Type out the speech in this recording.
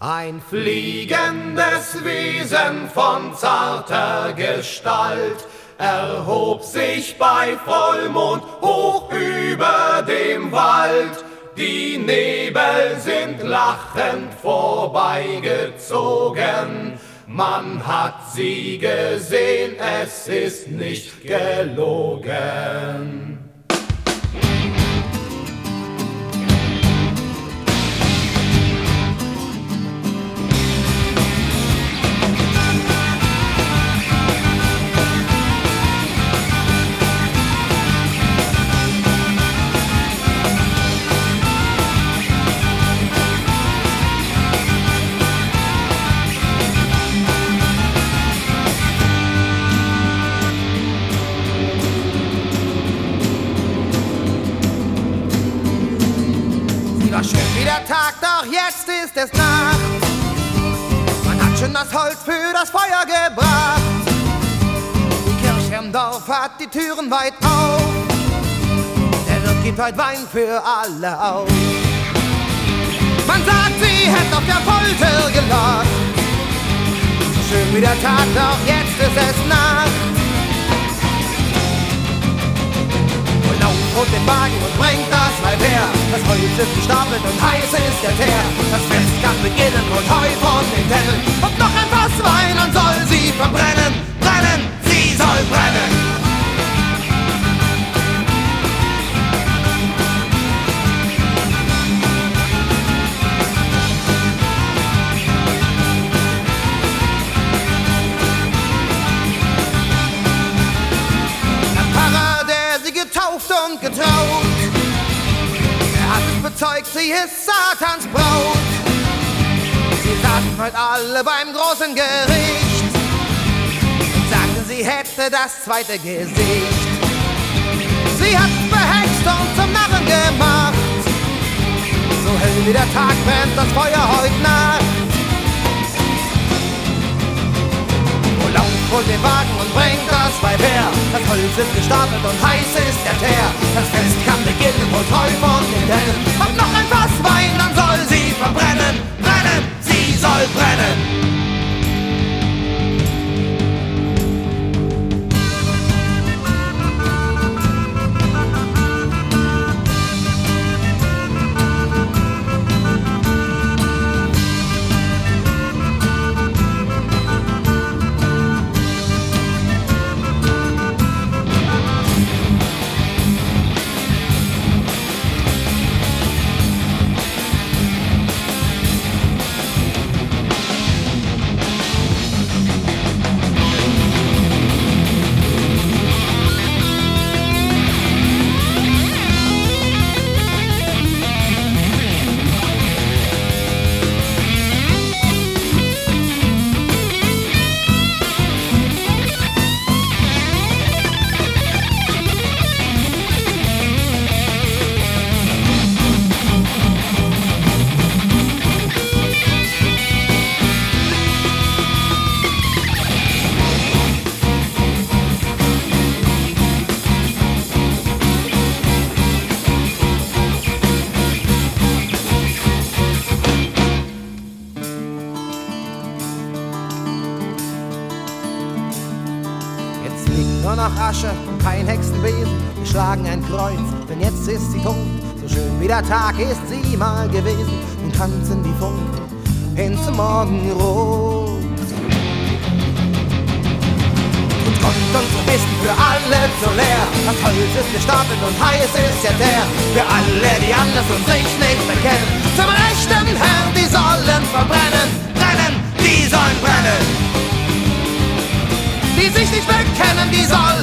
Ein fliegendes Wesen von zarter Gestalt erhob sich bei Vollmond hoch über dem Wald. Die Nebel sind lachend vorbeigezogen. Man hat sie gesehen, es ist nicht gelogen. War schön wie der Tag, doch jetzt ist es Nacht. Man hat schon das Holz für das Feuer gebracht. Die Kirche im Dorf hat die Türen weit auf. Der Wirt gibt heute Wein für alle auf. Man sagt, sie hätte auf der Folter gelacht. Schön wie der Tag, doch jetzt ist es Nacht. Und den Wagen und bringt das Weib her. Das Holz ist gestapelt und heiß ist der Teer. Das Fest kann beginnen und Heu von den Tennen. Und noch ein Fass Wein und soll sie verbrennen. Brennen, sie soll brennen. Der Pfarrer, der sie getauft und getraut, er hat es bezeugt, sie ist Satans Braut. Sie saßen heute alle beim großen Gericht und sagten, sie hätte das zweite Gesicht. Sie hat behext und zum Narren gemacht. So hell wie der Tag brennt das Feuer heut Nacht. Holt den Wagen und bringt das Weib her. Das Holz ist gestapelt und heiß ist der Teer. Das Fest kann beginnen, holt Heu von den Tennen. Und noch ein Fass Wein, dann soll sie verbrennen. Brennen, sie soll brennen. Nur noch Asche und kein Hexenbesen, wir schlagen ein Kreuz, denn jetzt ist sie tot. So schön wie der Tag ist sie mal gewesen, nun tanzen die Funken ins Morgenrot. Und kommt uns so Wissen für alle zu leer, das Holz ist gestapelt und heiß ist der Teer. Für alle, die anders und sich nicht bekennen, zum rechten Herrn, die sollen verbrennen. Brennen, die sollen brennen. Die sich nicht bekennen, die sollen